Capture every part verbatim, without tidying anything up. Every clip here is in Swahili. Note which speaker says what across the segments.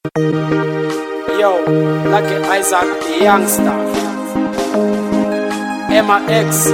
Speaker 1: Yo, Lucky Isaac, the youngster. Emma X,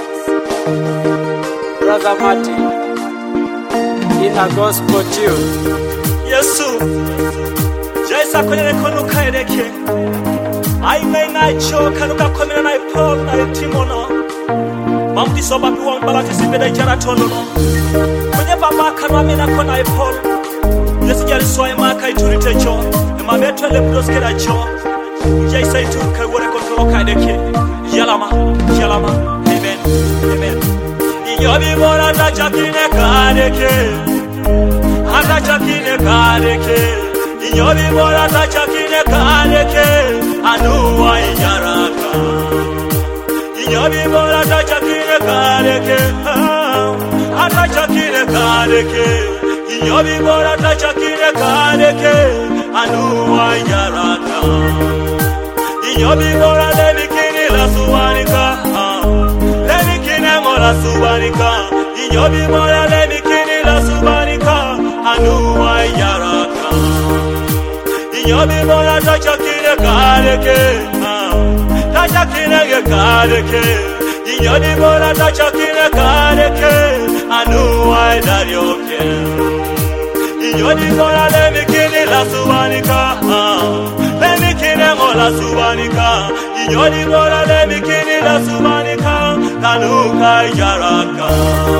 Speaker 1: Brother Martin, in a gospel tune.
Speaker 2: Yesu, Jaisa kwenye kono kaireke. Aime na icho kanuka komina na ipol na itimono. Mamdi soba piwang balati sibeda ijara tolono. Kwenye baba kanwame na kona ipol. Yesu jari soa maka iturite cho. Ema metwe le broskera cho. Jaisa itu kaiwore kontrolo kaireke. Yalama, yalama, amen, amen. Inyobi mora da chakine kaireke. Ata chakine kaireke. Inyobi mora da chakine kaireke. Anuwa ijaraka. Inyobi mora da chakine kaireke. Ata chakine kaireke. Inyobi mora da chakine kaireke. Anuwa ijaraka. Inyobi mora lebikini la suwanika. Lebikine mora suwanika. Inyobi mora lebikini la suwanika. Anuwa ijaraka. Inyobi mora da chakine kaireke. Tacha kine kaireke. Inyobi mora tacha kine kaireke. Anuwa idarioke. Inyobi mora lebikini la suwanika. Lebikine mora suwanika. Inyobi mora lebikini la suwanika. Kanuka ijaraka.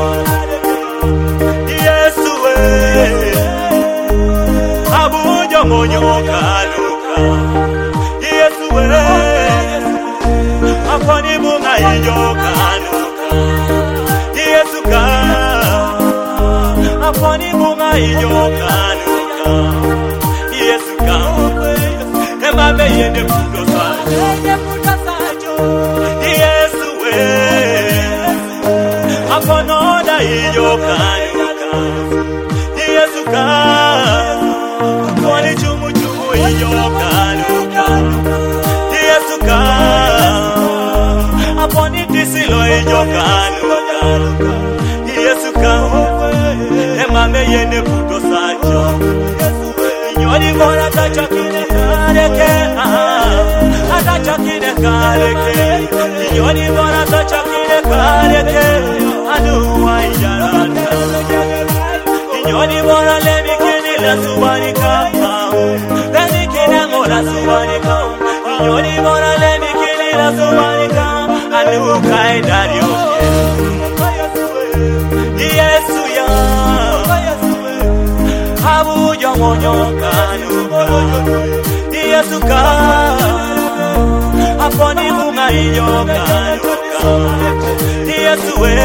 Speaker 2: Yesu we Abujo monyo kanuka. Yesu we Aponi bunga iyo kanuka. Yesu ka Aponi bunga iyo kanuka. Yesu ka Ema me yende puto sajo. Yesu we Apono da iyo kanuka. Yesu ka Aponi chumu chumu iyo kanuka. Yesu ka Aponi tisilo iyo kanuka. Yesu ka Ema me yende puto sajo. Inyoni mora tacha kine kareke. Atacha kine kareke. Inyoni mora tacha kine kareke. Anuwa ijaraka. Inyoni mora lebikini la suwanika. Lebikini mora suwanika. Inyoni mora lebikini la suwanika. Anuka idarioke. Yesu ya Abujo monyo kanuka. Yesu ka Aponi bunga iyo kanuka. Yesu we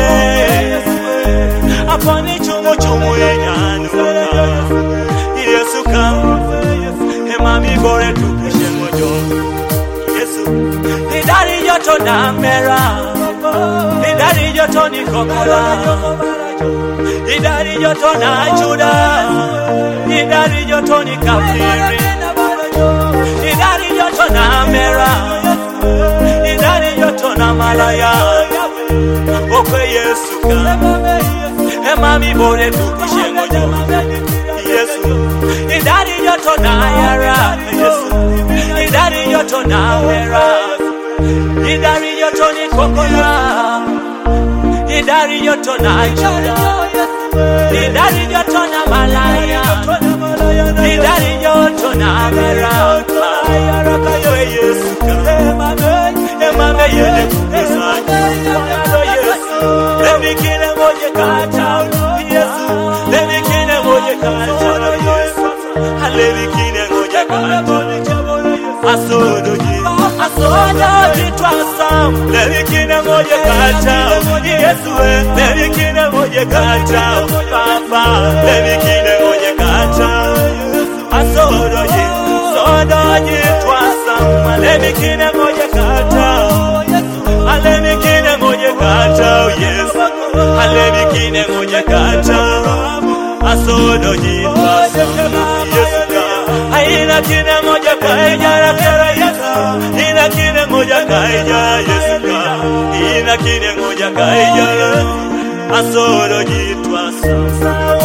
Speaker 2: Aponi chumu chumu inyanuka. Yesu ka Ema mi bore tukushe mojo. Yesu Nidari yoto na mera. Nidari yoto ni kokola. Nidari yoto na juda. Nidari yoto ni kafiri. Nidari yoto na mera. Nidari yoto na malaya. Okwe Yesu ka Ema mi bore tukushe mojo. Yesu Nidari yoto na yara. Yesu Nidari yoto na mera. Nidari yoto ni kokola. Nidari yoto na juda. Nidari yoto na malaya. Nidari yoto na mera. Okwe Yesu ka Ema me yende kupisa. Yesu Lebikine moje kata. Yesu Lebikine moje kata. Yesu Lebikine moje kata. Asodo ji Asodo ji twasam. Lebikine moje kata. Yesu Lebikine moje kata. Papa Lebikine moje kata. Asodo ji Sodo ji twasam. Lebikine moje kata. Lebikine moje kata. Yesu Lebikine moje kata. Asodo ji twasam. Yesu ka Aina kine moja kaijara kera Yesu. Ina kine moja kaijara Yesu ka. Ina kine moja kaijara. Asodo ji twasam.